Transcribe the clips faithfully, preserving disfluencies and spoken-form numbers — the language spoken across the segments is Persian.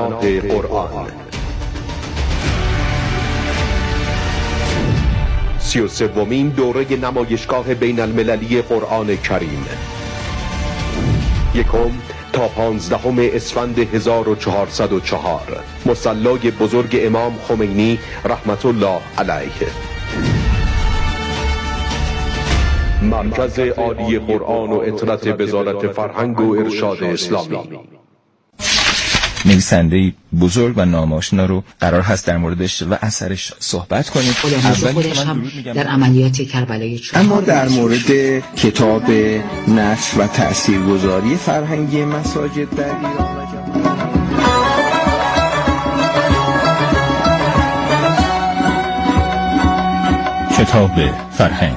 پناه قرآن. سی و سومین دوره نمایشگاه بین المللی قرآن کریم، یکم تا پانزدهم اسفند هزار و چهارصد و چهار، مصلای بزرگ امام خمینی رحمت الله علیه. مرکز عالی قرآن و اطلاعات وزارت فرهنگ و ارشاد اسلامی. نویسنده بزرگ و ناماشنا رو قرار هست در موردش و اثرش صحبت کنیم. خودش هم در عملیات کربلای چهار. اما در مورد کتاب نشر و تاثیرگذاری فرهنگی مساجد در ایران و جهان، کتاب فرهنگ.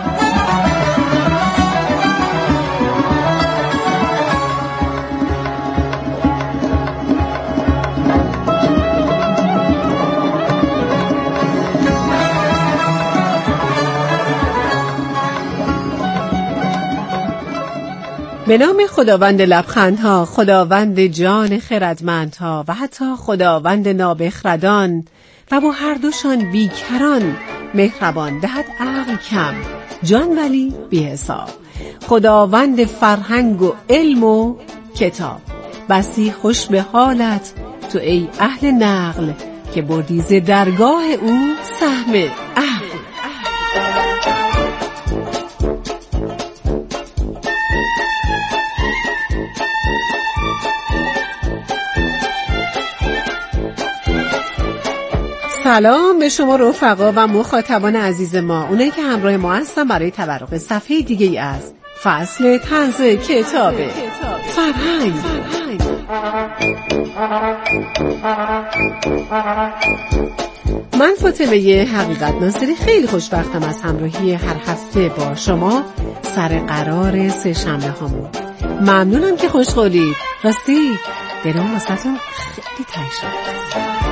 به نام خداوند لبخندها، خداوند جان خردمندها و حتی خداوند نابخردان و با هر دوشان بیکران مهربان، دهد عقل کم جان ولی بی حساب. خداوند فرهنگ و علم و کتاب، بسی خوش به حالت تو ای اهل نقل که بردی ز درگاه او سهم عقل. سلام به شما رفقا و مخاطبان عزیز ما، اونایی که همراه ما هستن برای تبرک صفحه دیگه ای از فصل طنز کتاب فرهنگ. من فاطمه حقیقت ناصری خیلی خوشبختم از همراهی هر هفته با شما سر قرار سه شنبه هامون. ممنونم که خوشقولید، راستی دلم واسهتون خیلی تنگ شد.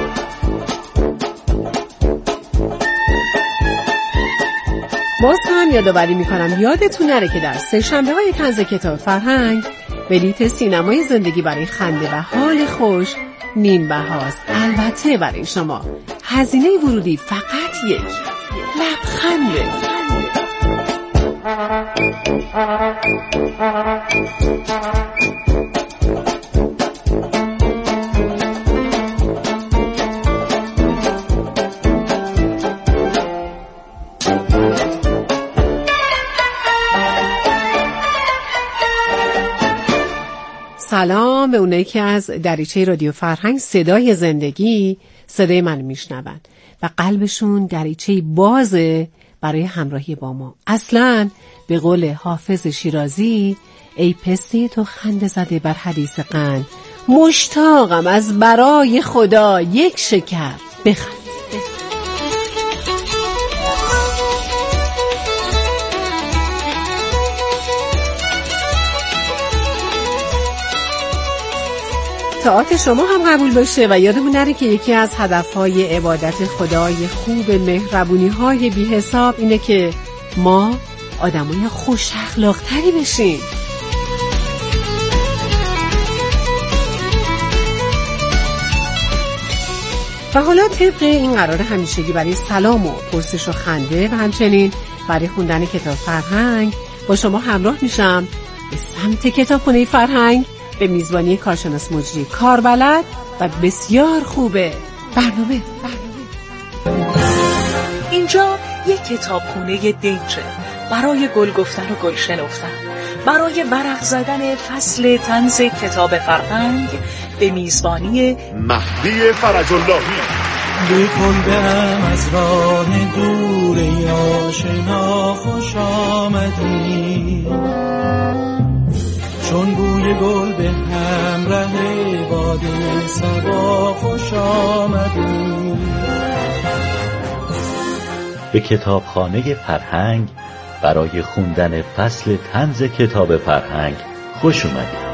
باز هم یادآوری میکنم یادتون نره که در سه شنبه های طنز کتاب فرهنگ بلیت سینمای زندگی برای خنده و حال خوش نیم بهاست. البته برای شما هزینه ورودی فقط یک لبخنده. سلام به اونایی که از دریچه رادیو فرهنگ صدای زندگی صدای من میشنون و قلبشون دریچه بازه برای همراهی با ما. اصلاً به قول حافظ شیرازی، ای پسته تو خنده زده بر حدیث قند، مشتاقم از برای خدا یک شکر بخند. طاعت شما هم قبول باشه و یادمون نره که یکی از هدفهای عبادت خدای خوب مهربونی‌های بی حساب اینه که ما آدمای خوش اخلاق‌تری بشیم. و حالا طبق این قرار همیشگی برای سلام و پرسش و خنده و همچنین برای خوندن کتاب فرهنگ با شما همراه میشم به سمت کتابخونه فرهنگ به میزبانی کارشناس مجری کاربلد و بسیار خوبه برنامه. اینجا یک کتابخونه دنجه برای گل گفتن و گل شنفتن، برای ورق زدن فصل طنز کتاب فرهنگ به میزبانی مهدی فرج اللهی. بکن برم از راه دور آشنا خوش آمدی، چون بوی گل به همراه باد صبا خوش آمدی. به کتابخانه فرهنگ برای خوندن فصل طنز کتاب فرهنگ خوش اومدید.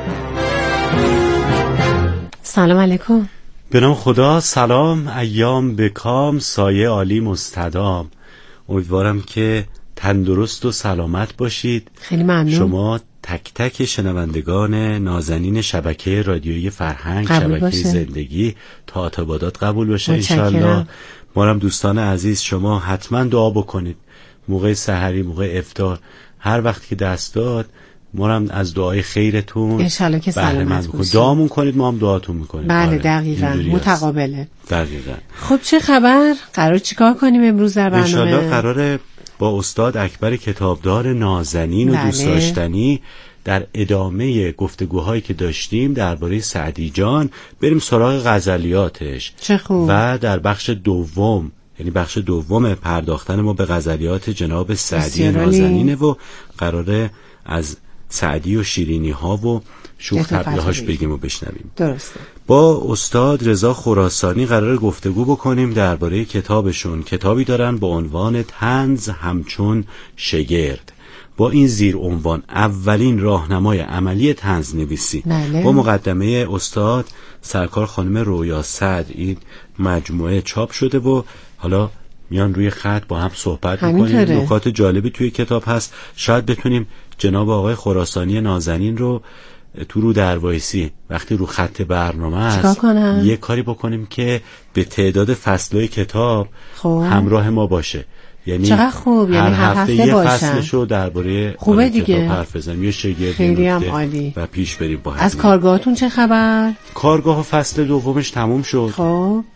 سلام علیکم. به نام خدا. سلام، ایام به کام، سایه عالی مستدام. امیدوارم که تندرست و سلامت باشید. خیلی ممنون. شما تک تک شنوندگان نازنین شبکه رادیویی فرهنگ، شبکه باشه. زندگی تا آتابادات قبول باشه انشالله. ما هم دوستان عزیز شما حتما دعا بکنید موقع سحری، موقع افطار، هر وقت که دست داد ما هم از دعای خیرتون انشالله که سلامت باشید. دعامون کنید ما هم دعاتون میکنیم. بله دقیقاً متقابله. دقیقاً. خب چه خبر؟ قرار چیکار کنیم امروز در برنامه؟ انشالله قراره با استاد اکبر کتابدار نازنین و بله. دوست داشتنی در ادامه گفتگوهایی که داشتیم درباره سعدی جان بریم سراغ غزلیاتش. چه خوب. و در بخش دوم، یعنی بخش دوم پرداختن ما به غزلیات جناب سعدی نازنینه و قراره از سعدی و شیرینی ها و شوخ طبعه هاش بگیم و بشنویم. درسته. با استاد رضا خراسانی قرار گفتگو بکنیم درباره کتابشون. کتابی دارن با عنوان طنز همچون شگرد، با این زیر عنوان اولین راهنمای عملی طنز نویسی. بله. با مقدمه استاد سرکار خانم رویا سعد این مجموعه چاپ شده و حالا میان روی خط با هم صحبت میکنیم. نکات جالبی توی کتاب هست، شاید بتونیم جناب آقای خراسانی نازنین رو تو رو دروایسی وقتی رو خط برنامه است یه کاری بکنیم که به تعداد فصلهای کتاب خوب. همراه ما باشه. یعنی چقدر خوب، یعنی هر هفته, هفته یه فصلشو درباره خوبه دیگه کتاب حرف بزنیم، یه شگردی خیلی هم عالی و پیش بریم با از کارگاهتون چه خبر؟ کارگاه فصل دومش تموم شد. خب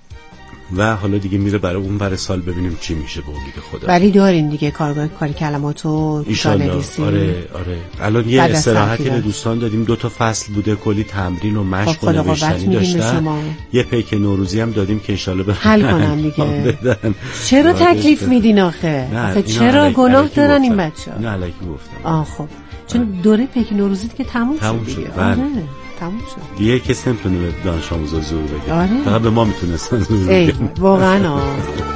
و حالا دیگه میره برای اون برای سال ببینیم چی میشه به امید خدا. ولی دارین دیگه کارگاه کاری کلماتو نویسی. آره آره الان یه استراحتی به دوستان دادیم، دو تا فصل بوده، کلی تمرین و مشق و نوشتنی داشتن. یه پیک نوروزی هم دادیم که ان شاءالله به حل کنن دیگه. چرا تکلیف میدین آخه؟ آخه چرا گناه دارن این بچه‌ها؟ نه الکی گفتم. آ خب چون دوره پیک نوروزی که تموم شد دیگه. تموم شد. دیگه کسی نمیتونه به دانش آموزا زور بگه. آره. فقط به ما میتونستن زور بگن. واقعا آه.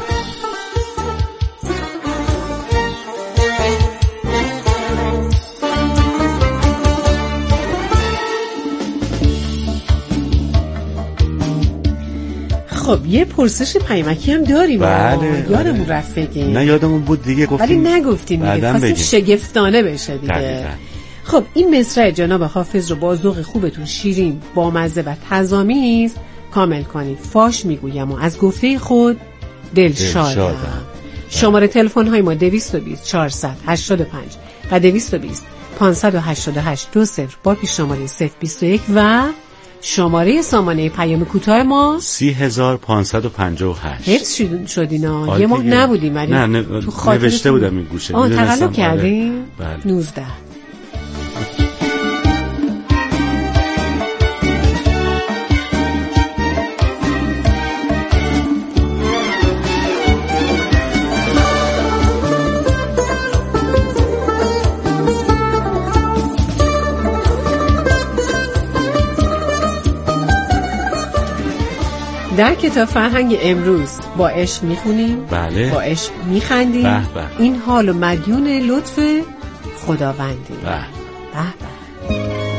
خب یه پرسش پیامکی هم داریم. بله. یادمون رفت بگیم. نه یادمون بود دیگه گفتیم. ولی نگفتیم دیگه. خواستیم شگفتانه بشه دیگه. دقیقا. خب این مصرع جناب حافظ رو با ذوق خوبتون شیرین، بامزه و تضامیز کامل کنید. فاش میگویم و از گفته خود دلشادم. شماره تلفن های ما دویست و بیست چهارصد هشتاد و پنج و دویست و بیست پانصد و هشتاد و هشت دو صفر با پیش شماره صفر بیست و یک و شماره سامانه پیام کوتاه ما سی هزار پانصد و پنجاه و هشت. حفظ شدینا یه ماه نبودیم ولی نه نه تو نوشته بودم این گوشه. آه تقلب کردیم. بله. نوزده. در کتاب فرهنگ امروز با عشق میخونیم. بله. با عشق میخندیم. به به. این حال و مدیون لطف خداوندی. به به.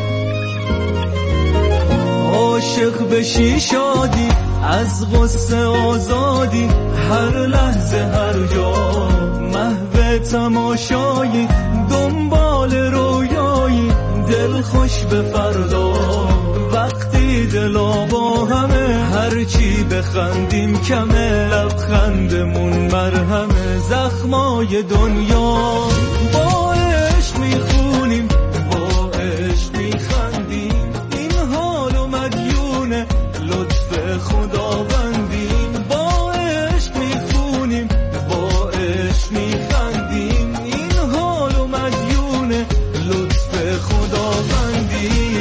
عاشق بشی شادی از غصه آزادی، هر لحظه هر جا محو تماشایی، دنبال رویایی دل خوش به فردا، وقتی دلا با همه هرچی بخندیم کمه، لبخندمون مرهمه، زخمای دنیا با عشق میخونیم، با عشق میخندیم، این حال و مدیون لطف خداوندیم، با عشق میخونیم، با عشق میخندیم، این حال و مدیون لطف خداوندیم.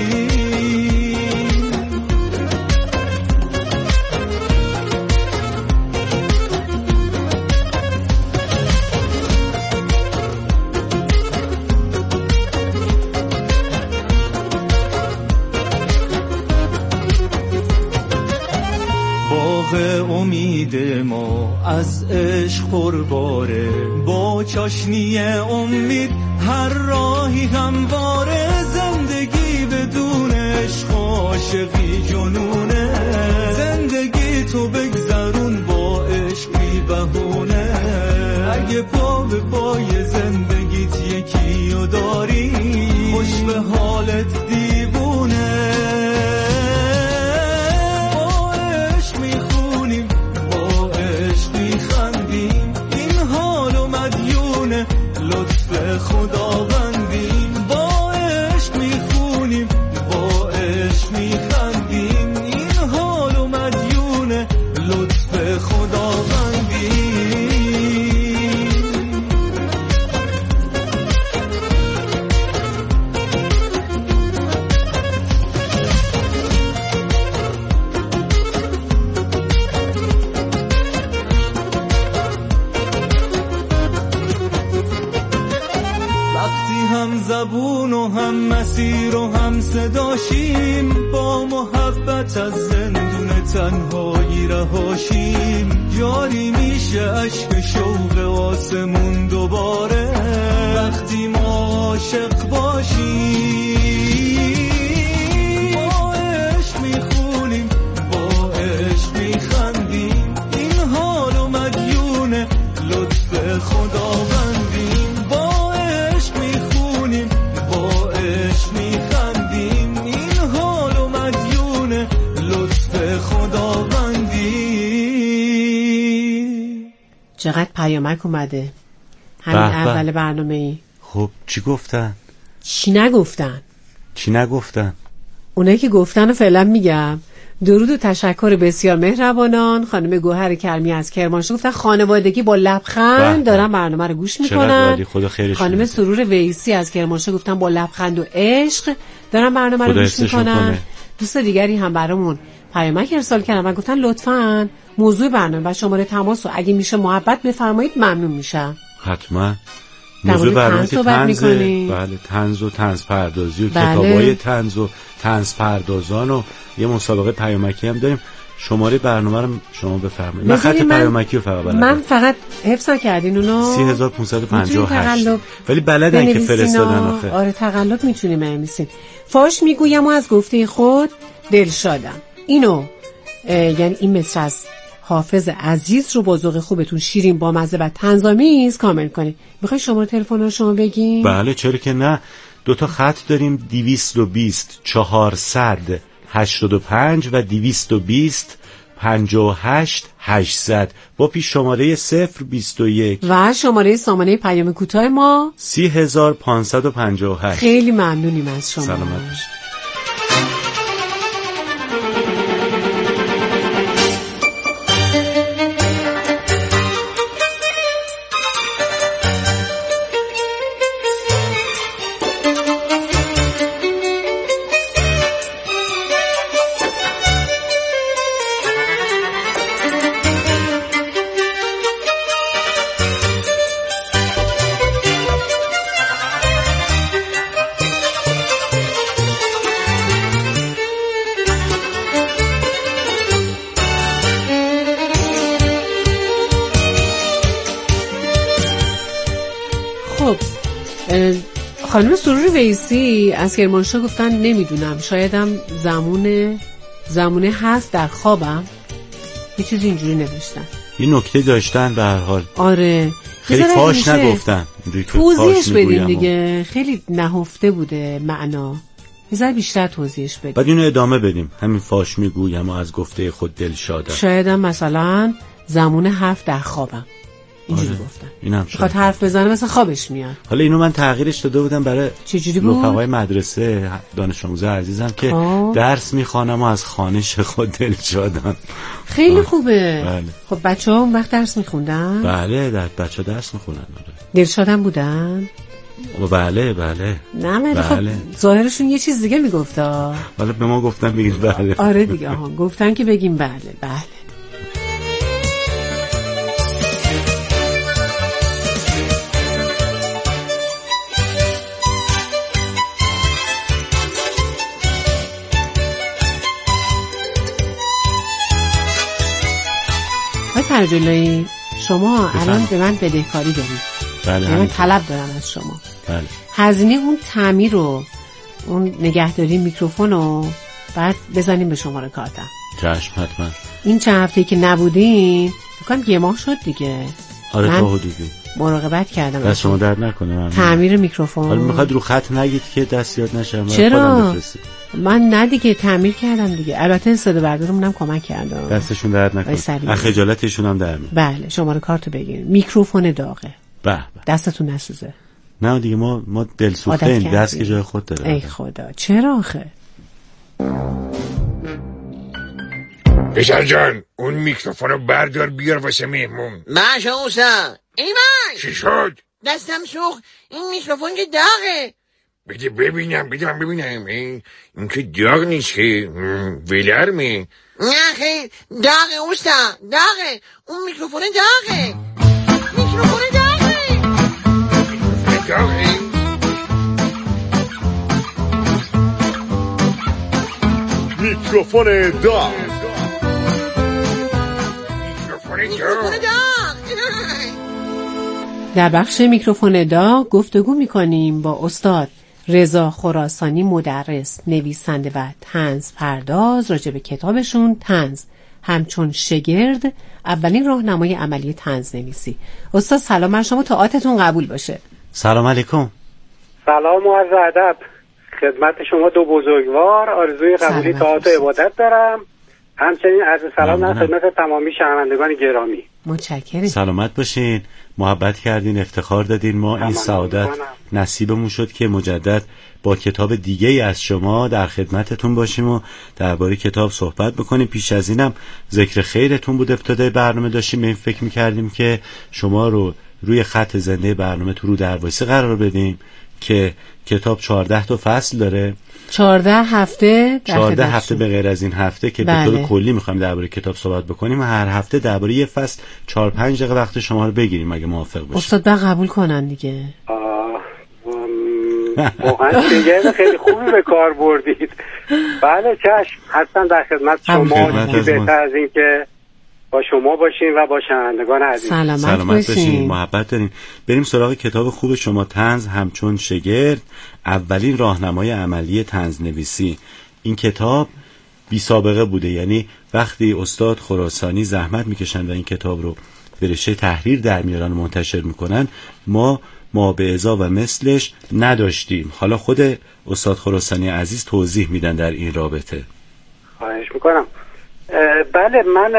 امید ما از عشق پرباره، با چاشنی امید هر راهی همواره، زندگی بدون عشق عاشقی جنونه، زندگی تو بگذرون با عشق بی بهونه، اگه پا به پای زندگیت یکی و داری، خوش به صداشیم، با محبت از زندون تنهایی رهاشیم. جاری میشه اشک شوق آسمون دوباره وقتی ما عاشق باشیم. با عشق میخونیم، با عشق میخندیم، این حالو مدیون لطف خداوندیم. با عشق میخونیم، با عشق میخندیم، این حالو مدیون لطف خداوندیم. چقدر پیامک اومده همین اول برنامه ای. خب چی گفتن؟ چی نگفتن؟ چی نگفتن؟ اونایی که گفتن رو فعلا میگم. درود و تشکر بسیار مهربانان. خانم گوهر کرمی از کرمانشاه گفتن خانوادگی با لبخند دارن برنامه رو گوش میکنن. خانم سرور ویسی از کرمانشاه گفتن با لبخند و عشق دارن برنامه رو گوش میکنن. دوست دیگری هم برامون پیامک ارسال کردن و گفتن لطفاً موضوع برنامه و شماره تماس رو اگه میشه محبت بفرمایید ممنون میشم. حتما. موضوع برنامه که طنز، بله، طنز و طنز پردازی و بله. کتابای طنز و طنز پردازان و یه مسابقه پیامکی هم داریم. شماره برنامه رو شما بفرمایید. من خط پیامکی رو فقط بلدم. من فقط حفظ کردین اونو سه هزار و پانصد و پنجاه و هشت ولی بلدن که فرستادن آخه. آره تقلب میتونیم بنویسین. فاش میگویم و از گفته خود دلشادم. اینو یعنی این مصر از حافظ عزیز رو با ذوق خوبتون شیرین با مزه و طنزآمیز کامل کنید. میخوای شماره تلفن رو شما بگین؟ بله چرا که نه. دو تا خط داریم، دویست و بیست چهارصد هشتاد و پنج و دویست و بیست پنجاه و هشت هشتصد با پیش شماره صفر بیست و یک و شماره سامانه پیام کوتاه ما سی هزار و پانصد و پنجاه و هشت. خیلی ممنونیم از شما. سلامت باشید. خانم سرور ویسی از کرمانشاه گفتن نمیدونم شایدم زمونه زمونه هست در خوابم، یه چیز اینجوری نوشتن. یه نکته داشتن به هر حال. آره خیلی فاش نگفتن، توضیحش بدین دیگه. خیلی نهفته بوده معنا، یه ذره بیشتر توضیحش بدین. بعد اینو ادامه بدیم. همین فاش میگویم و از گفته خود دلشادم. شایدم مثلا زمونه هفت در خوابم اینجوری آره. گفتن اینم شد خاطر حرف بزنه مثلا خوابش میاد. حالا اینو من تغییرش داده بودم برای چجوری بود؟ رفقای مدرسه دانش آموز عزیزم که آه. درس میخوانم و از خوانش خود دلشادم. خیلی آه. خوبه. بله. خب بچه‌ها اون وقت درس میخوندن؟ بله در بچه‌ها درس میخونن. آره. دلشادم بودن؟ بله بله. نه من بله. خب ظاهرشون یه چیز دیگه میگفتا. حالا به ما گفتن بگید بله. آره دیگه ها گفتن که بگیم بله بله. فرجلایی شما الان به من بدهکاری دارید. بله من طلب دارم از شما. بله. هزینه اون تعمیر رو، اون نگهداری میکروفون رو بعد بزنیم به شماره کارتم. چشم حتما. این چند هفته که نبودین بکنم یه ماه شد دیگه. آره تا حدودی مراقبت کردم. دست شما درد نکنه. تعمیر میکروفون. حالا میخواد رو خط نگید که دست یاد نشه. چرا؟ من نه دیگه تعمیر کردم دیگه. البته صدا بردارمونم کمک کردم. دستشون درد نکنه. خجالتشون هم در میاد. بله شماره کارتو بگیرید. میکروفون داغه. به دستتون نسوزه. نه دیگه ما ما دلسوخته این دست که جای خود داره. ای خدا چرا آخه؟ پسر جان اون میکروفون رو بردار بیار واسه مهمون. باشه اوسا. ایمان چی شد؟ دستم سوخت. این میکروفون که داغه. بده ببینم بده من ببینم. این, این که داغ نیست که ولرمه. نه خیلی داغه اوستا داغه. اون میکروفون داغه. میکروفون داغه. میکروفون داغه. میکروفون داغ. میکروفون داغ. در بخش میکروفون داغ گفتگو میکنیم با استاد رضا خراسانی، مدرس، نویسنده و طنز پرداز، راجع به کتابشون طنز همچون شگرد، اولین راهنمای عملی طنز نویسی. استاد سلام، من شما تئاترتون قبول باشه. سلام علیکم. سلام و عرض ادب خدمت شما دو بزرگوار. آرزوی قبولی تئاتر و عبادت دارم. همچنین عرض سلام در خدمت تمامی شنوندگان گرامی. متشکرم. سلامت باشین، محبت کردین، افتخار دادین. ما این سعادت نصیبمون شد که مجدد با کتاب دیگه ای از شما در خدمتتون باشیم و درباره کتاب صحبت بکنیم. پیش از اینم ذکر خیرتون بود، ابتدای برنامه داشتیم به این فکر میکردیم که شما رو روی خط زنده برنامه تو رو دروایسی قرار بدیم که کتاب چهارده تا فصل داره، چهارده هفته در چهارده هفته به غیر از این هفته که بله. به طور کلی میخوایم درباره کتاب صحبت بکنیم و هر هفته درباره یه فصل چهار پنج دقیقه وقت شما رو بگیریم اگه موافق باشید. استاد با قبول کنن دیگه. واقعا شگرد خیلی خوبی به کار بردید. بله چشم، حتما در خدمت شما. چیزی بهتر از این که با شما باشین و با شنوندگان عزیز. سلامت, سلامت باشین، محبت دارین. بریم سراغ کتاب خوب شما، طنز همچون شگرد، اولین راهنمای عملی طنز نویسی. این کتاب بی سابقه بوده، یعنی وقتی استاد خراسانی زحمت میکشن و این کتاب رو به رشته تحریر در میارن و منتشر میکنن، ما ما به ازا و مثلش نداشتیم. حالا خود استاد خراسانی عزیز توضیح میدن در این رابطه. خواهش میکنم. بله، من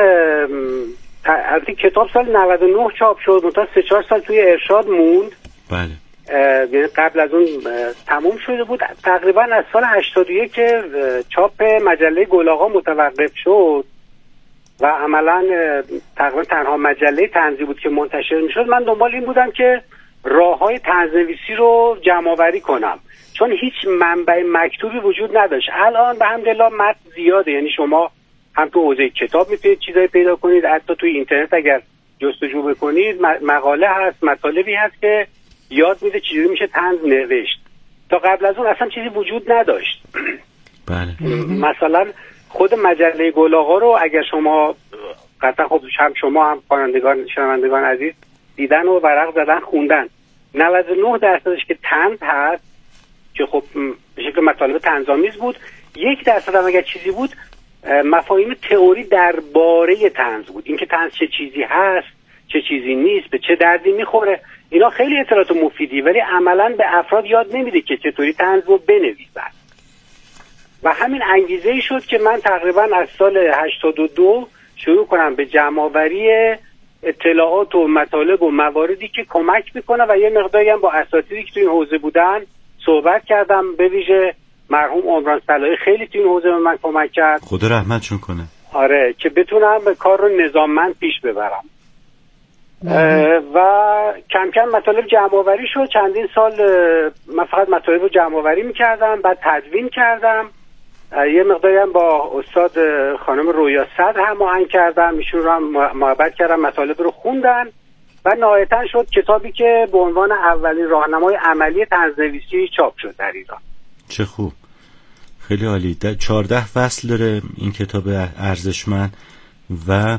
از این کتاب سال نود و نه چاپ شد، منتها سه چهار سال توی ارشاد موند. بله. یعنی قبل از اون تموم شده بود. تقریبا از سال هشتاد و یک که چاپ مجله گل متوقف شد و عملا تقریبا تنها مجله طنزی بود که منتشر میشد، من دنبال این بودم که راههای طنزنویسی رو جمع‌آوری کنم، چون هیچ منبع مکتوبی وجود نداشت. الان به حمدالله متن زیاده، یعنی شما هم تو حوزه کتاب میتونید چیزایی پیدا کنید، حتی توی اینترنت اگر جستجو بکنید مقاله هست، مطالبی هست که یاد میده چجوری میشه طنز نوشت. تا قبل از اون اصلا چیزی وجود نداشت. بله. مثلا خود مجله گل رو اگر شما قطعا خب هم شما هم خوانندگان شنوندگان عزیز دیدن و ورق زدن خوندن، نود و نه درصدش که طنز هست که خب به شکل مطالب طنزآمیز بود، یک درصد هم اگر چیزی بود مفاهیم تئوری درباره طنز بود، اینکه طنز چه چیزی هست، چه چیزی نیست، به چه دردی میخوره. اینا خیلی اطلاعات مفیدی، ولی عملاً به افراد یاد نمیده که چطوری طنز رو بنویسن. و همین انگیزه ای شد که من تقریبا از سال هشتاد و دو شروع کنم به جمع‌آوری اطلاعات و مطالب و مواردی که کمک میکنه و یه مقداری هم با اساتیدی که تو این حوزه بودن صحبت کردم. به ویژه مرحوم عمران صلاحی خیلی تو این حوزه به من کمک کرد، خدا رحمتشون کنه. آره، که بتونم کار رو نظاممند پیش ببرم. و کم کم مطالب جمع‌آوری شد. چندین سال من فقط مطالب رو جمع‌آوری میکردم، بعد تدوین کردم. یه مقداری هم با استاد خانم رویا صدر هماهنگ کردم، ایشون رو هم محبت کردم، مطالب رو خوندن و نهایتاً شد کتابی که به عنوان اولین راهنمای عملی طنزنویسی چاپ شد در ایران. چه خوب، خیلی عالی. چهارده فصل داره این کتاب ارزشمند و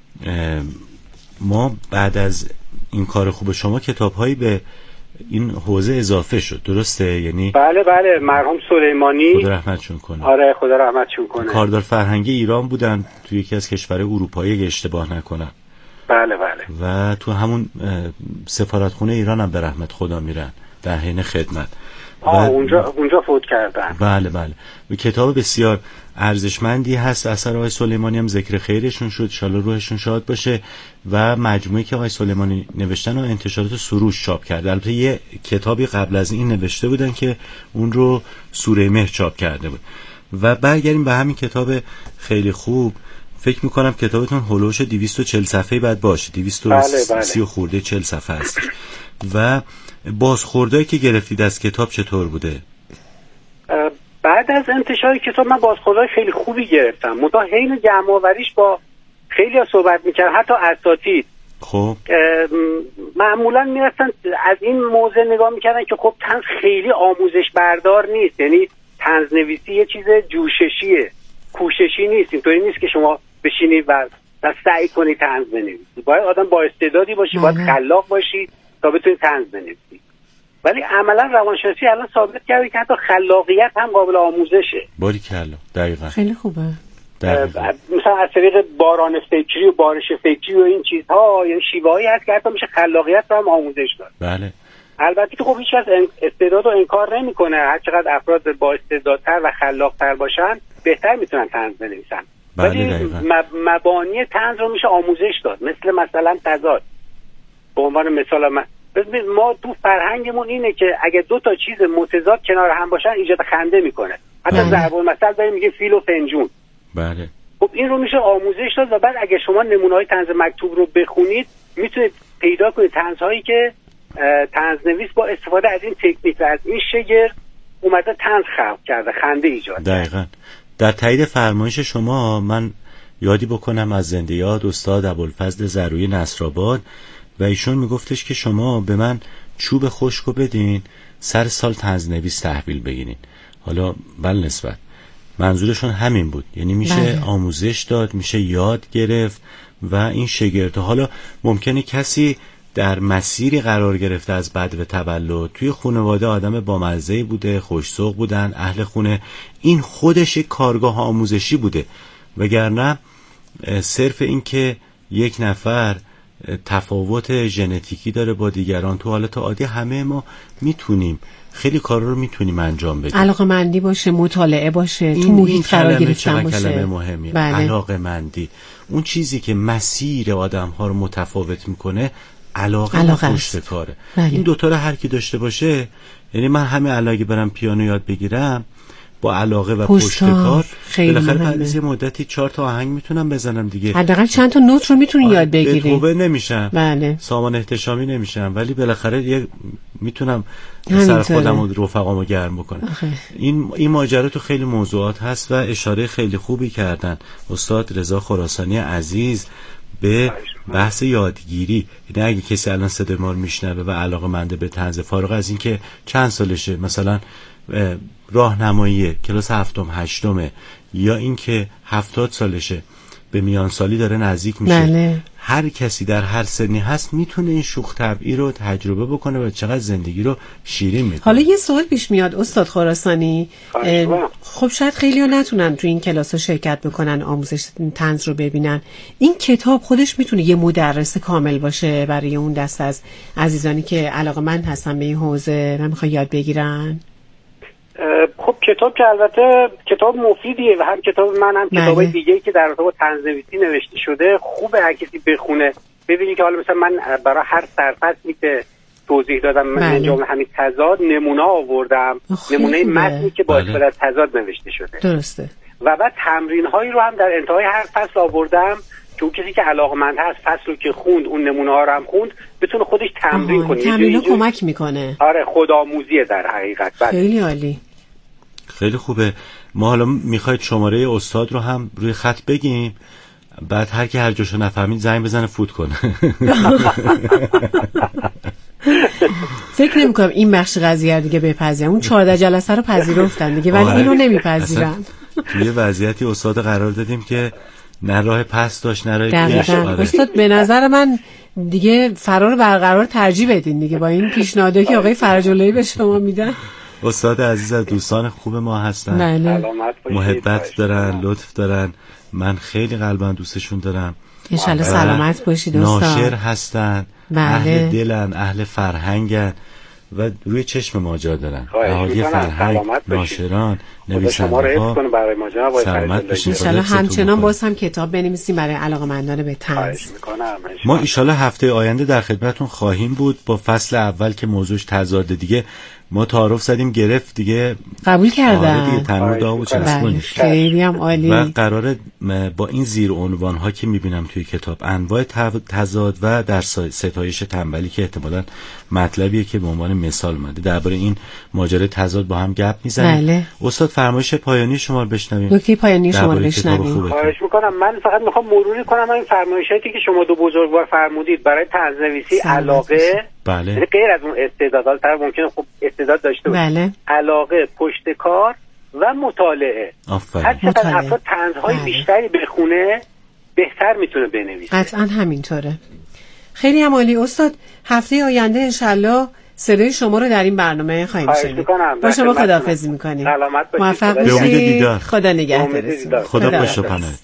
ما بعد از این کار خوب شما کتاب‌هایی به این حوزه اضافه شد، درسته؟ یعنی بله بله، مرحوم سلیمانی خدا رحمتشون کنه. آره خدا رحمتشون کنه. کاردار فرهنگی ایران بودن توی یکی از کشورهای اروپایی اگه اشتباه نکنم. بله بله. و تو همون سفارتخونه ایران هم به رحمت خدا میرن در حین خدمت. آه اونجا اونجا فوت کردن. بله بله. و کتاب بسیار ارزشمندی هست. اثر آقای سلیمانی هم ذکر خیرشون شد، ان شاءالله روحشون شاد باشه. و مجموعه که آقای سلیمانی نوشتن و انتشارات سروش چاپ کرده. البته یه کتابی قبل از این نوشته بودن که اون رو سوره مهر چاپ کرده بود. و برگردیم به همین کتاب خیلی خوب. فکر میکنم کتابتون هولوش دویست و چهل صفحه‌ای بعد باشه، دویست و سی خورده چهل صفحه هست. و بازخوردایی که گرفتید از کتاب چطور بوده؟ بعد از انتشار کتاب من بازخوردهای خیلی خوبی گرفتم. منتها حین جمع‌آوریش با خیلی ها صحبت میکرد، حتی اساتید خب معمولا میرفتن از این موضوع نگاه میکردن که خب طنز خیلی آموزش بردار نیست، یعنی طنز نویسی یه چیز جوششیه کوششی نیست. اینطوری نیست که شما بشینید و سعی کنید طنز بنویسید. باید آدم با استعدادی باشی، باید خلاق باشی تا بتونید طنز بنویسید. ولی عملا روانشناسی الان ثابت کرده که حتی خلاقیت هم قابل آموزشه. باریکلا، دقیقاً. خیلی خوبه. مثلا از طریق باران فکری و بارش فکری و این چیزها، یعنی شیوه‌هایی هست که حتی میشه خلاقیت رو هم آموزش داد. بله. البته که خب هیچ کس استعداد رو انکار نمیکنه. هر چقدر افراد با استعدادتر و خلاقتر باشن بهتر میتونن طنز بنویسن. بله ولی دقیقاً. مبانی طنز رو میشه آموزش داد. مثل مثلا تضاد. به عنوان مثال من ما تو فرهنگمون اینه که اگه دو تا چیز متضاد کنار هم باشن ایجاد خنده میکنه. حتی ضرب المثل داریم میگه فیل و فنجون. بله. خب این رو میشه آموزش داد و بعد اگه شما نمونه‌های طنز مکتوب رو بخونید میتونید پیدا کنید طنزهایی که طنزنویس با استفاده از این تکنیک و از این شگر اومده طنز خلق کرده، خنده ایجاد. دقیقاً. در تایید فرمایش شما من یادی بکنم از زنده یاد استاد ابوالفضل زروی نصرآباد و ایشون میگفتش که شما به من چوب خشکو بدین سر سال طنزنویس تحویل بگیرین. حالا بل نسبت منظورشون همین بود، یعنی میشه بله. آموزش داد، میشه یاد گرفت و این شگرده. حالا ممکنه کسی در مسیری قرار گرفته از بدو تولد، توی خانواده آدم بامزه‌ای بوده، خوش‌ذوق بودن، اهل خونه، این خودش یک کارگاه آموزشی بوده، وگرنه صرف این که یک نفر تفاوت ژنتیکی داره با دیگران تو حالت عادی همه ما میتونیم خیلی کار رو میتونیم انجام بدیم. علاقه‌مندی باشه، مطالعه باشه، تو محیط قرار گرفتن باشه. کلمه مهمیه. بله. علاقه‌مندی، اون چیزی که مسیر آدم‌ها رو متفاوت میکنه علاقه, علاقه و پشت کاره. بله. این دوتا رو هر کی داشته باشه، یعنی من همه علاقه برم پیانو یاد بگیرم با علاقه و پشت کار بالاخره بعد از یه مدتی چهار تا آهنگ میتونم بزنم دیگه. حداقل چند تا نوت رو میتونی یاد بگیری. بتوون نمیشم. بله. سامان احتشامی نمیشم، ولی بالاخره یه میتونم سر خودم و رفقامو گرم بکنم. این این ماجرا تو خیلی موضوعات هست و اشاره خیلی خوبی کردن استاد رضا خراسانی عزیز به بحث یادگیری. یعنی اگه کسی الان صدای ما رو میشنوه و علاقه‌منده به طنز، فارغ از این که چند سالشه، مثلا راهنمایی کلاس هفتم هشتمه یا این که هفتاد سالشه، به میان سالی داره نزدیک میشه. بله. هر کسی در هر سنی هست میتونه این شوخ طبعی رو تجربه بکنه و چقدر زندگی رو شیرین میکنه. حالا یه سوال پیش میاد استاد خراسانی، خب شاید خیلی ها نتونن تو این کلاس ها شرکت بکنن، آموزش طنز رو ببینن. این کتاب خودش میتونه یه مدرس کامل باشه برای اون دست از عزیزانی که علاقه‌مند هستن به این حوزه و میخوان یاد بگیرن؟ خب کتاب که البته کتاب مفیدیه و هم کتاب من هم کتابای دیگه‌ای که در رابطه با طنزنویسی نوشته شده خوبه هر کسی بخونه، ببینید که حالا مثلا من برای هر سرفصلی که توضیح دادم من انجام همین تضاد نمونه آوردم، نمونه متنی که با استفاده از تضاد نوشته شده. درسته. و بعد تمرین‌هایی رو هم در انتهای هر فصل آوردم که اون کسی که علاقه‌مند هست فصل رو که خوند اون نمونه‌ها رو هم خوند بتونه خودش تمرین کنه. تمرین کمک میکنه. آره خودآموزیه در حقیقت. خیلی عالی. خیلی خوبه. ما حالا میخواید شماره استاد رو هم روی خط بگیم، بعد هر کی هر جاشو نفهمید زنگ بزنه فوت کنه. فکر نمی‌کنم این بخش قضیه دیگه بپذیرن. اون چهارده جلسه رو پذیرفتن دیگه، ولی اینو نمیپذیرن. توی وضعیتی استاد قرار دادیم که نه راه پس داشت نه راه پیش. استاد به نظر من دیگه فرار برقرار ترجیح بدین دیگه با این پیشنهادی که آقای فرج‌اللهی به شما میدن. استاد عزیز از دوستان خوب ما هستن. بله. محبت دارن، لطف دارن، من خیلی قلبا دوستشون دارم. انشالله سلامت باشید استاد. ناشر هستن، بله. اهل دلن، اهل فرهنگن و روی چشم ما جا دارن. اهالی فرهنگ، ناشران، نویسنده‌ها سلامت باشید. انشالله همچنان باز هم کتاب بنویسیم برای علاقه‌مندان به طنز. ما انشالله هفته آینده در خدمتتون خواهیم بود با فصل اول که موضوعش تضاد دیگه. ما تعارف زدیم گرفت دیگه، قبول کردن دیگه تنور داغ و چسبونی. خیلی هم عالی. و قراره با این زیر عنوان ها که میبینم توی کتاب، انواع تضاد و در ستایش تنبلی که احتمالاً مطلبیه که به عنوان مثال اومده، درباره این ماجرای تضاد با هم گپ میزنیم. بله. استاد فرمایش پایانی شما رو بشنویم. نکته پایانی شما رو بشنویم. خواهش میکنم. من فقط میخوام مروری کنم این فرمایشاتی که شما دو بزرگوار فرمودید برای طنزنویسی. علاقه، بله. غیر از اون استعداد، حالا طرف ممکنه خب استعداد داشته باشه. بله. علاقه، پشت کار و مطالعه. هر چقدر افراد طنزهای بیشتری بخونه بهتر میتونه بنویسه. قطعا همینطوره. خیلی هم عالی استاد. هفته آینده انشالله صدای شما رو در این برنامه خواهیم شنید. با شما خداحافظی میکنیم. موفق باشید. خدا نگهدارتون. خدا پشت و پناهت.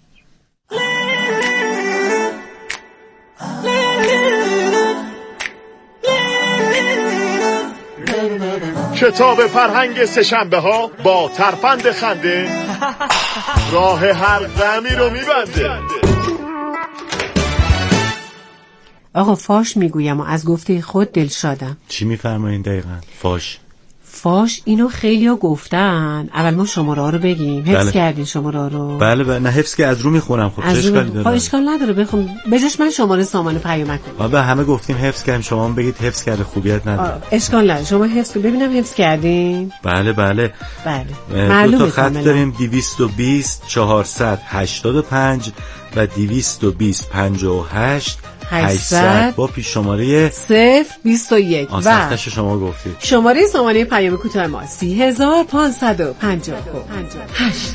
کتاب فرهنگ سه‌شنبه ها با ترفند خنده راه هر غمی رو میبنده. آقا فاش میگویم و از گفته خود دلشادم. چی میفرمایین دقیقاً؟ فاش فاش اینو خیلیا گفتن. اول ما شماره رو بگیم. حفظ بله. کردین شماره رو؟ بله بله. نه حفظ که از رو میخونم. خب چه اشکالی داره؟ خب اشکال نداره بخون. بجاش من شماره سامان پیامک کنم. آبا همه گفتیم حفظ کردیم، شما هم بگید حفظ کرده، خوبیت نداره. اشکال نداره. شما حفظ ببینم حفظ کردین؟ بله بله. بله. دو تا خط داریم دویست و بیست چهارصد هشتاد و پنج و دویست و بیست پنجاه و هشت هشتصد با پیش شماره صفر بیست و یک و سختش شما گفتید. شماره سامانه پیام کوتاه ما سی هزار پانصد و پنجاه و هشت.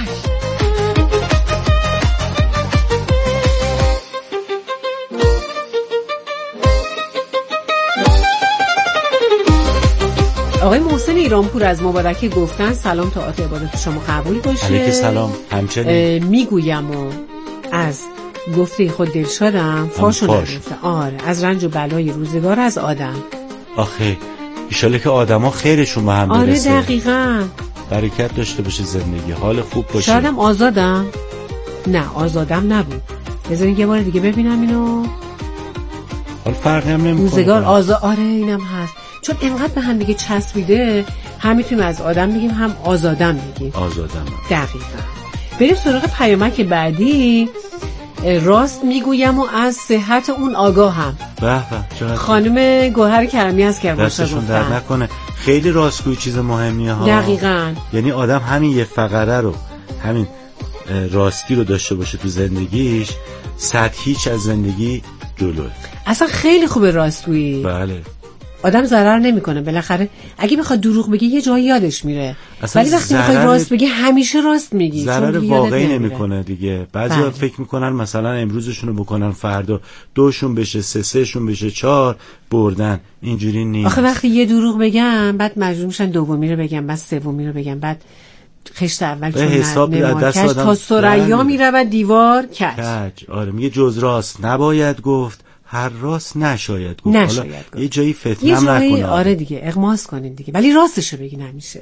آقای محسن ایرانپور از مبارکه گفتن سلام تا آت عبادت شما قبول باشه. علیک سلام. همچنین میگویم و از گفته خود دلشادم فاشو نگفته. آره از رنج و بلای روزگار از آدم. آخه ایشاله که آدم ها خیرشون به هم برسه. آره دقیقاً. برکت داشته باشه زندگی، حال خوب باشه. شایدم آزادم. نه آزادم نبود. بذارین یه بار دیگه ببینم اینو. حال فرقی هم نمیکنه. روزگار آزاد. آره اینم هست. چون اینقدر به هم دیگه چسبیده، هم میتونیم از آدم بگیم هم آزادم بگیم. آزادم. دقیقاً. بریم سراغ پیامک بعدی. راست میگویم و از صحت اون آگاهم. به به. خانم گوهر کرمی از کرمانشاه دستشون در نکنه. خیلی راستگویی چیز مهمیه ها. دقیقاً. یعنی آدم همین یه فقره رو، همین راستی رو داشته باشه تو زندگیش، صد هیچ از زندگی جلوه. اصلا خیلی خوبه راستگویی. بله. آدم ضرر نمیکنه. بالاخره اگه بخواد دروغ بگه یه جایی یادش میره، ولی وقتی میخوای راست بگی همیشه راست میگی. ضرر واقعی نمیکنه دیگه. بعضیا فکر میکنن مثلا امروزشون رو بکنن فردا دوشون بشه سه سه شون بشه چهار بردن. اینجوری نیست. آخه وقتی یه دروغ بگم بعد مجبور میشن دومی رو بگم، بعد سومی رو بگم، بعد خشت اول چون حساب نمارکش تا ثریا میره و دیوار کج. کج. آره میگه جز راست نباید گفت، هر راست نشاید گفت. نشاید حالا گفت. یه جایی فتنه هم نکنه. آره دیگه اغماس کنین دیگه، ولی راستشو بگین همیشه.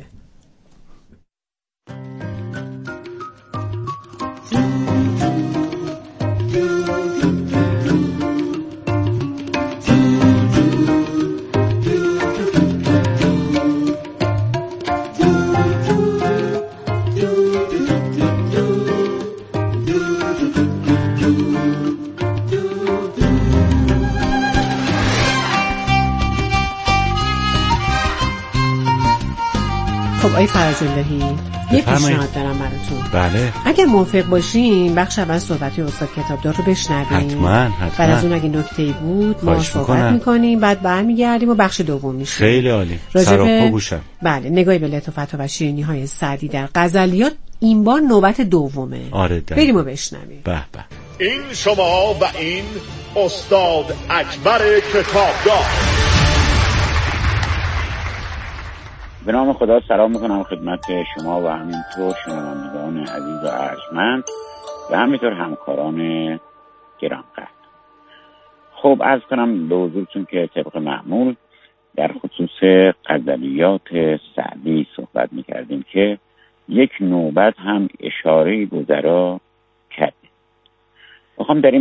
خب آقای فرج‌اللهی یه پیشنهاد دارم براتون. بله. اگر موافق باشین بخش اول صحبتی استاد کتابدار رو بشنویم. حتما حتما. بعد از اون اگه نکته‌ای بود ما صحبت می‌کنیم، بعد برمیگردیم و بخش دوم میشه. خیلی عالی. سراپا گوشم. بله نگاهی به لطافت و شیرینی‌های سعدی در غزلیات این بار نوبت دومه. آره بریم و بشنویم. به به. این شما و این استاد اکبر کتابدار. به نام خدا سلام میکنم خدمت شما و همینطور شنوندگان عزیز و ارجمند و همینطور همکاران گرانقدر. خب عرض کنم به حضورتون که طبق معمول در خصوص غزلیات سعدی صحبت میکردیم که یک نوبت هم اشاره گذرا کردیم. میخوام در این